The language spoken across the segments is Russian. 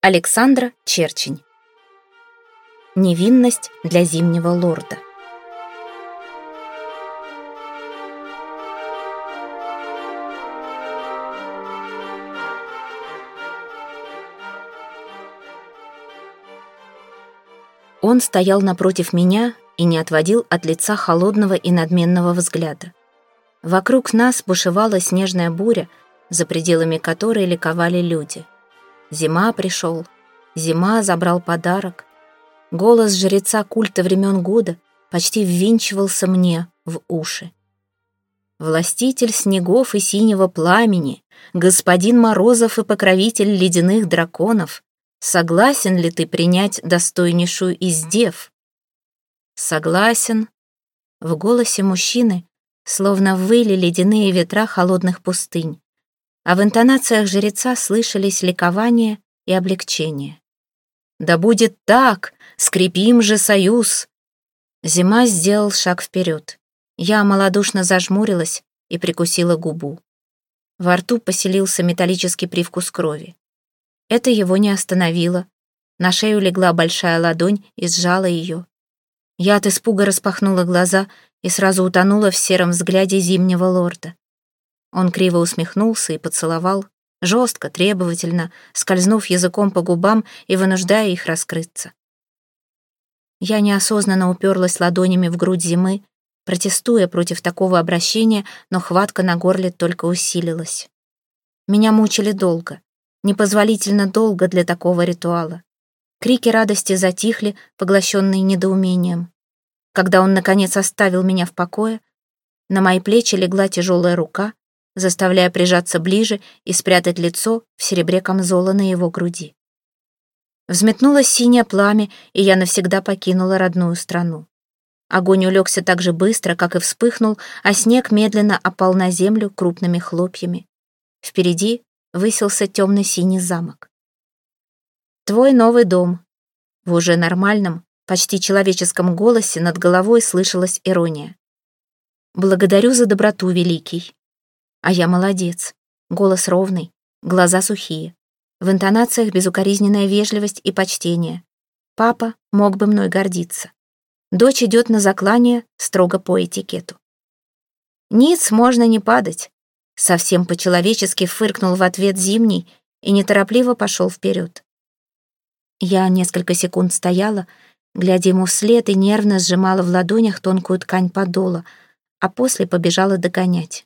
Александра Черчень. Невинность для зимнего лорда. Он стоял напротив меня и не отводил от лица холодного и надменного взгляда. Вокруг нас бушевала снежная буря, за пределами которой ликовали люди. Зима пришел, зима забрал подарок. Голос жреца культа времен года почти ввинчивался мне в уши. Властитель снегов и синего пламени, господин Морозов и покровитель ледяных драконов, согласен ли ты принять достойнейшую из дев? Согласен. В голосе мужчины словно выли ледяные ветра холодных пустынь, а в интонациях жреца слышались ликование и облегчение. «Да будет так! Скрепим же союз!» Зима сделал шаг вперед. Я малодушно зажмурилась и прикусила губу. Во рту поселился металлический привкус крови. Это его не остановило. На шею легла большая ладонь и сжала ее. Я от испуга распахнула глаза и сразу утонула в сером взгляде зимнего лорда. Он криво усмехнулся и поцеловал, жестко, требовательно, скользнув языком по губам и вынуждая их раскрыться. Я неосознанно уперлась ладонями в грудь зимы, протестуя против такого обращения, но хватка на горле только усилилась. Меня мучили долго, непозволительно долго для такого ритуала. Крики радости затихли, поглощенные недоумением. Когда он, наконец, оставил меня в покое, на мои плечи легла тяжелая рука, заставляя прижаться ближе и спрятать лицо в серебре камзола на его груди. Взметнулось синее пламя, и я навсегда покинула родную страну. Огонь улегся так же быстро, как и вспыхнул, а снег медленно опал на землю крупными хлопьями. Впереди высился темно-синий замок. «Твой новый дом». В уже нормальном, почти человеческом голосе над головой слышалась ирония. «Благодарю за доброту, великий». А я молодец. Голос ровный, глаза сухие. В интонациях безукоризненная вежливость и почтение. Папа мог бы мной гордиться. Дочь идет на заклание строго по этикету. «Ниц можно не падать», — совсем по-человечески фыркнул в ответ Зимний и неторопливо пошел вперед. Я несколько секунд стояла, глядя ему вслед, и нервно сжимала в ладонях тонкую ткань подола, а после побежала догонять.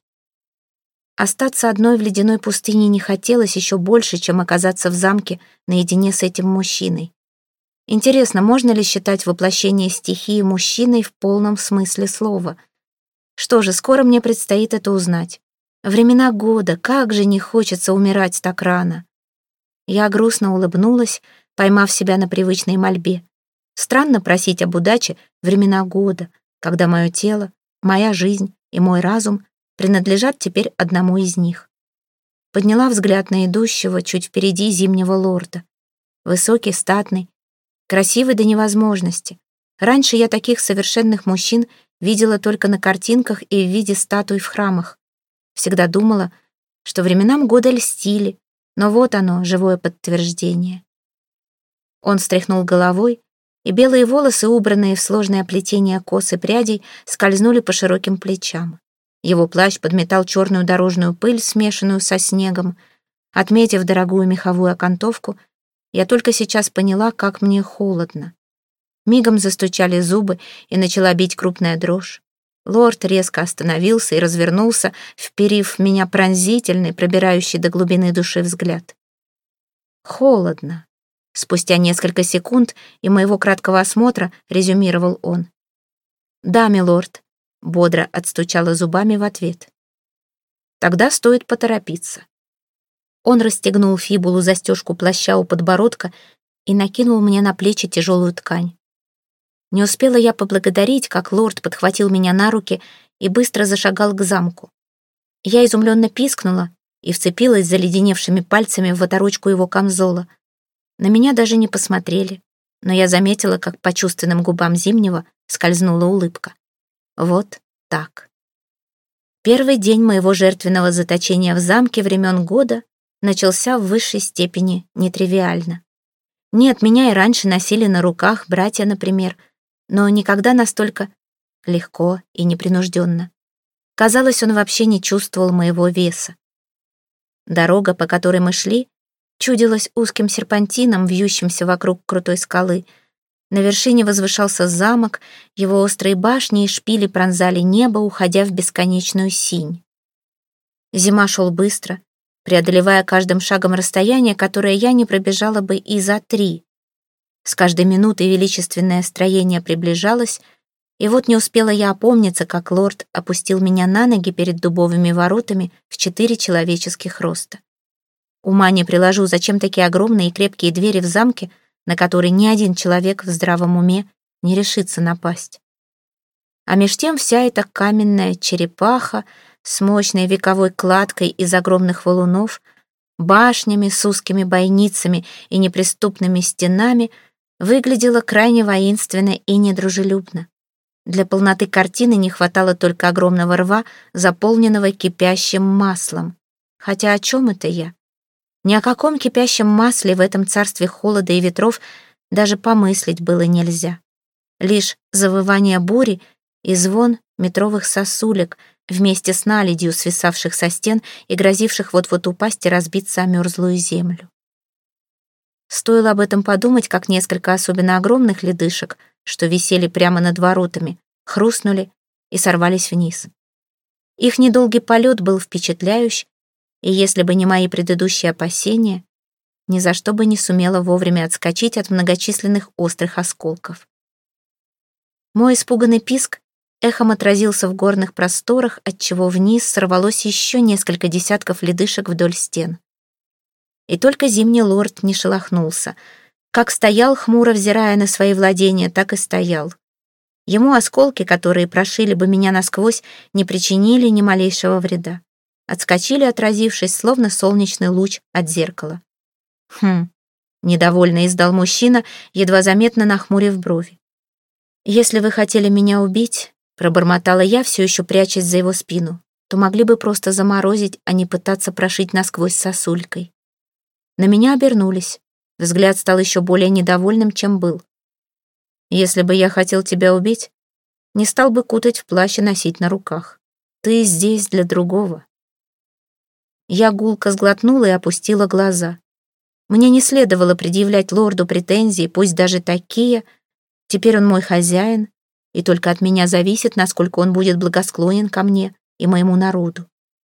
Остаться одной в ледяной пустыне не хотелось еще больше, чем оказаться в замке наедине с этим мужчиной. Интересно, можно ли считать воплощение стихии мужчиной в полном смысле слова? Что же, скоро мне предстоит это узнать. Времена года, как же не хочется умирать так рано. Я грустно улыбнулась, поймав себя на привычной мольбе. Странно просить об удаче времена года, когда мое тело, моя жизнь и мой разум принадлежат теперь одному из них. Подняла взгляд на идущего чуть впереди зимнего лорда. Высокий, статный, красивый до невозможности. Раньше я таких совершенных мужчин видела только на картинках и в виде статуй в храмах. Всегда думала, что временам года льстили, но вот оно, живое подтверждение. Он встряхнул головой, и белые волосы, убранные в сложное плетение кос и прядей, скользнули по широким плечам. Его плащ подметал черную дорожную пыль, смешанную со снегом. Отметив дорогую меховую окантовку, я только сейчас поняла, как мне холодно. Мигом застучали зубы, и начала бить крупная дрожь. Лорд резко остановился и развернулся, вперив в меня пронзительный, пробирающий до глубины души взгляд. «Холодно». Спустя несколько секунд и моего краткого осмотра резюмировал он. «Да, милорд», — бодро отстучала зубами в ответ. «Тогда стоит поторопиться». Он расстегнул фибулу застежку плаща у подбородка и накинул мне на плечи тяжелую ткань. Не успела я поблагодарить, как лорд подхватил меня на руки и быстро зашагал к замку. Я изумленно пискнула и вцепилась заледеневшими пальцами в оторочку его камзола. На меня даже не посмотрели, но я заметила, как по чувственным губам Зимнего скользнула улыбка. Вот так. Первый день моего жертвенного заточения в замке времен года начался в высшей степени нетривиально. Нет, меня и раньше носили на руках, братья, например, но никогда настолько легко и непринужденно. Казалось, он вообще не чувствовал моего веса. Дорога, по которой мы шли, чудилась узким серпантином, вьющимся вокруг крутой скалы. На вершине возвышался замок, его острые башни и шпили пронзали небо, уходя в бесконечную синь. Зима шел быстро, преодолевая каждым шагом расстояние, которое я не пробежала бы и за 3. С каждой минутой величественное строение приближалось, и вот не успела я опомниться, как лорд опустил меня на ноги перед дубовыми воротами в 4 человеческих роста. Ума не приложу, зачем такие огромные и крепкие двери в замке, на которые ни один человек в здравом уме не решится напасть. А меж тем вся эта каменная черепаха с мощной вековой кладкой из огромных валунов, башнями с узкими бойницами и неприступными стенами выглядела крайне воинственно и недружелюбно. Для полноты картины не хватало только огромного рва, заполненного кипящим маслом. Хотя о чем это я? Ни о каком кипящем масле в этом царстве холода и ветров даже помыслить было нельзя. Лишь завывание бури и звон метровых сосулек вместе с наледью, свисавших со стен и грозивших вот-вот упасть и разбиться о мерзлую землю. Стоило об этом подумать, как несколько особенно огромных ледышек, что висели прямо над воротами, хрустнули и сорвались вниз. Их недолгий полет был впечатляющий, и если бы не мои предыдущие опасения, ни за что бы не сумела вовремя отскочить от многочисленных острых осколков. Мой испуганный писк эхом отразился в горных просторах, отчего вниз сорвалось еще несколько десятков ледышек вдоль стен. И только зимний лорд не шелохнулся. Как стоял, хмуро взирая на свои владения, так и стоял. Ему осколки, которые прошили бы меня насквозь, не причинили ни малейшего вреда. Отскочили, отразившись, словно солнечный луч от зеркала. Недовольно издал мужчина, едва заметно нахмурив брови. «Если вы хотели меня убить», — пробормотала я, все еще прячась за его спину, «то могли бы просто заморозить, а не пытаться прошить насквозь сосулькой». На меня обернулись. Взгляд стал еще более недовольным, чем был. «Если бы я хотел тебя убить, не стал бы кутать в плащ и носить на руках. Ты здесь для другого». Я гулко сглотнула и опустила глаза. Мне не следовало предъявлять лорду претензии, пусть даже такие. Теперь он мой хозяин, и только от меня зависит, насколько он будет благосклонен ко мне и моему народу.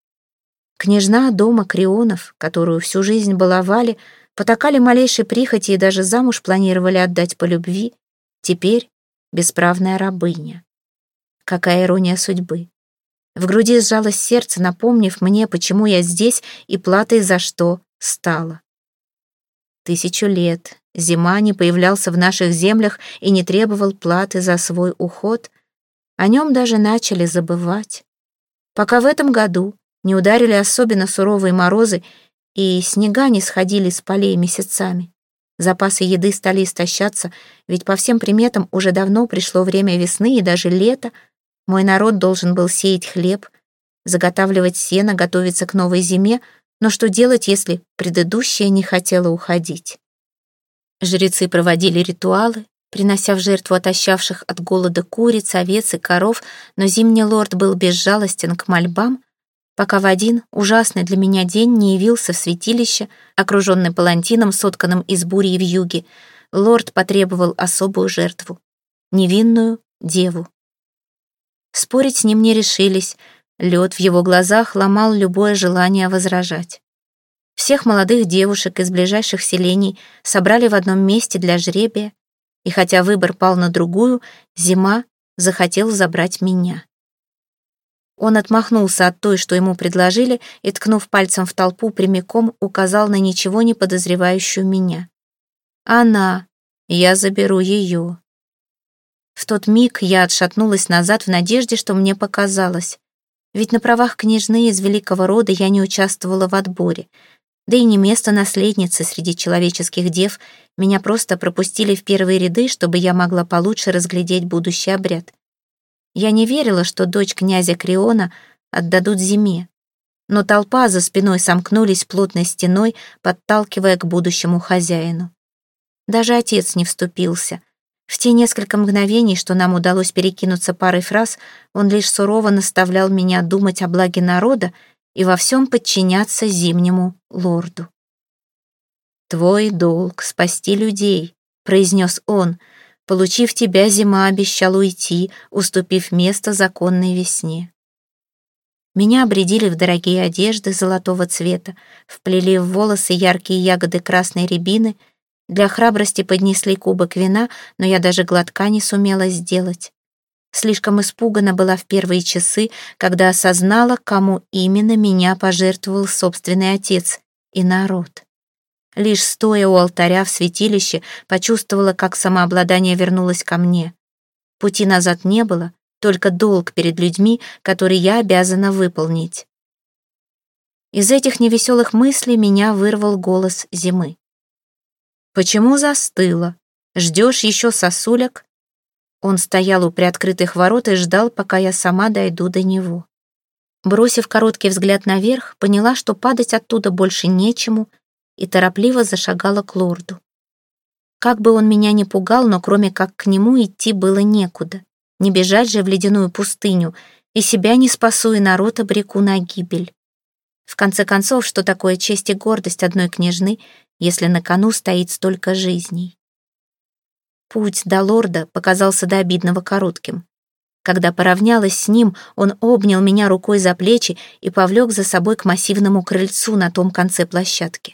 Княжна дома Крионов, которую всю жизнь баловали, потакали малейшей прихоти и даже замуж планировали отдать по любви, теперь бесправная рабыня. Какая ирония судьбы. В груди сжалось сердце, напомнив мне, почему я здесь и платой за что стала. 1000 лет Зима не появлялся в наших землях и не требовал платы за свой уход. О нем даже начали забывать. Пока в этом году не ударили особенно суровые морозы и снега не сходили с полей месяцами. Запасы еды стали истощаться, ведь по всем приметам уже давно пришло время весны и даже лета. Мой народ должен был сеять хлеб, заготавливать сено, готовиться к новой зиме, но что делать, если предыдущая не хотела уходить? Жрецы проводили ритуалы, принося в жертву отощавших от голода куриц, овец и коров, но зимний лорд был безжалостен к мольбам, пока в один ужасный для меня день не явился в святилище, окруженный палантином, сотканным из бури и вьюги. Лорд потребовал особую жертву — невинную деву. Спорить с ним не решились, лед в его глазах ломал любое желание возражать. Всех молодых девушек из ближайших селений собрали в одном месте для жребия, и хотя выбор пал на другую, Зима захотел забрать меня. Он отмахнулся от той, что ему предложили, и, ткнув пальцем в толпу, прямиком указал на ничего не подозревающую меня. «Она, я заберу ее». В тот миг я отшатнулась назад в надежде, что мне показалось. Ведь на правах княжны из великого рода я не участвовала в отборе. Да и не место наследницы среди человеческих дев, меня просто пропустили в первые ряды, чтобы я могла получше разглядеть будущий обряд. Я не верила, что дочь князя Криона отдадут Зиме, но толпа за спиной сомкнулись плотной стеной, подталкивая к будущему хозяину. Даже отец не вступился. В те несколько мгновений, что нам удалось перекинуться парой фраз, он лишь сурово наставлял меня думать о благе народа и во всем подчиняться Зимнему лорду. «Твой долг — спасти людей», — произнес он. «Получив тебя, зима обещала уйти, уступив место законной весне». Меня обрядили в дорогие одежды золотого цвета, вплели в волосы яркие ягоды красной рябины, для храбрости поднесли кубок вина, но я даже глотка не сумела сделать. Слишком испугана была в первые часы, когда осознала, кому именно меня пожертвовал собственный отец и народ. Лишь стоя у алтаря в святилище, почувствовала, как самообладание вернулось ко мне. Пути назад не было, только долг перед людьми, который я обязана выполнить. Из этих невеселых мыслей меня вырвал голос зимы. «Почему застыла? Ждешь еще сосулек?» Он стоял у приоткрытых ворот и ждал, пока я сама дойду до него. Бросив короткий взгляд наверх, поняла, что падать оттуда больше нечему, и торопливо зашагала к лорду. Как бы он меня ни пугал, но кроме как к нему идти было некуда. Не бежать же в ледяную пустыню, и себя не спасу, и народ обреку на гибель. В конце концов, что такое честь и гордость одной княжны, если на кону стоит столько жизней? Путь до лорда показался до обидного коротким. Когда поравнялась с ним, он обнял меня рукой за плечи и повлек за собой к массивному крыльцу на том конце площадки.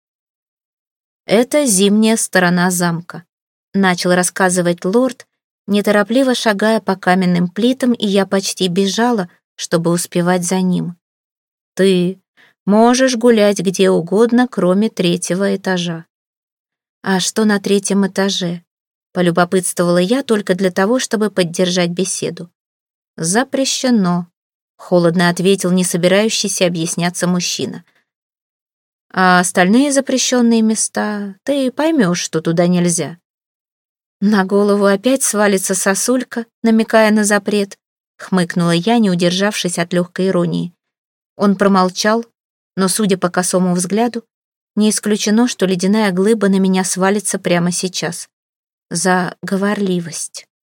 «Это зимняя сторона замка», — начал рассказывать лорд, неторопливо шагая по каменным плитам, и я почти бежала, чтобы успевать за ним. «Ты можешь гулять где угодно, кроме 3-го этажа». «А что на 3-м этаже?» — полюбопытствовала я только для того, чтобы поддержать беседу. «Запрещено», — холодно ответил не собирающийся объясняться мужчина. «А остальные запрещенные места, ты поймешь, что туда нельзя». «На голову опять свалится сосулька, намекая на запрет», — хмыкнула я, не удержавшись от легкой иронии. Он промолчал, но, судя по косому взгляду, не исключено, что ледяная глыба на меня свалится прямо сейчас. За говорливость.